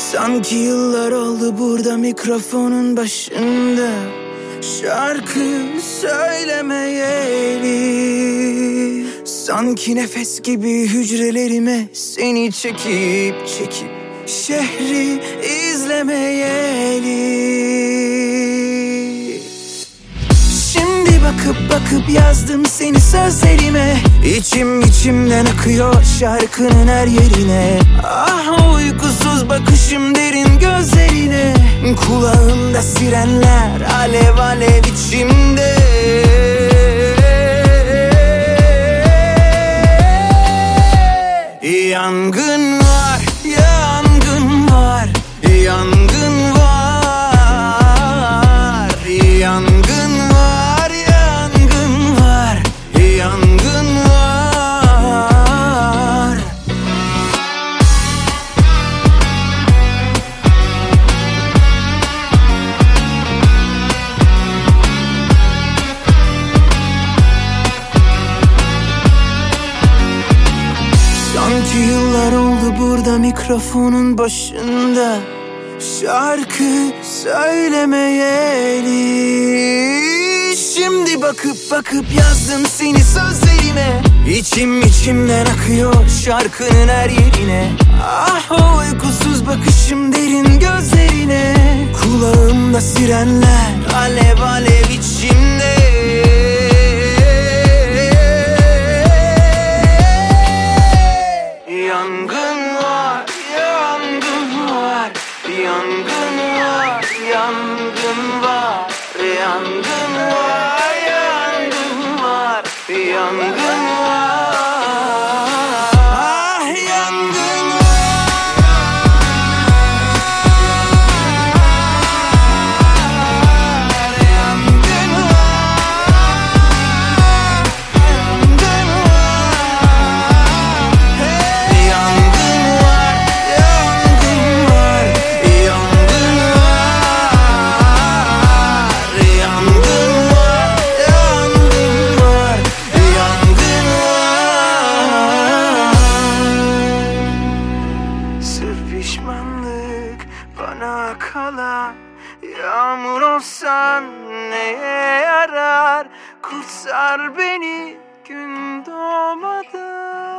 Sanki yıllar oldu burada mikrofonun başında, şarkı söylemeyeli. Sanki nefes gibi hücrelerime seni çekip şehri izlemeyeli. Şimdi bakıp yazdım seni sözlerime. İçimden akıyor şarkının her yerine. Ah, uykusuz bakışım derin gözlerine. Kulağımda sirenler alev alev içimde. Yangın var, yangın var, yangın var, yangın var, yangın var, yangın var. Sanki yıllar oldu burada mikrofonun başında, şarkı söylemeyeli. Şimdi bakıp yazdım seni sözlerime. İçimden akıyor şarkının her yerine. Ah, o uykusuz bakışım derin gözlerine. Kulağımda sirenler alev alev içimde. Yangın var, yangın var, yangın var, yangın var, yangın var, yangın var, yangın var. Ah, yangın pişmanlık bana kalan. Yağmur olsan neye yarar? Kurtar beni gün doğmadan.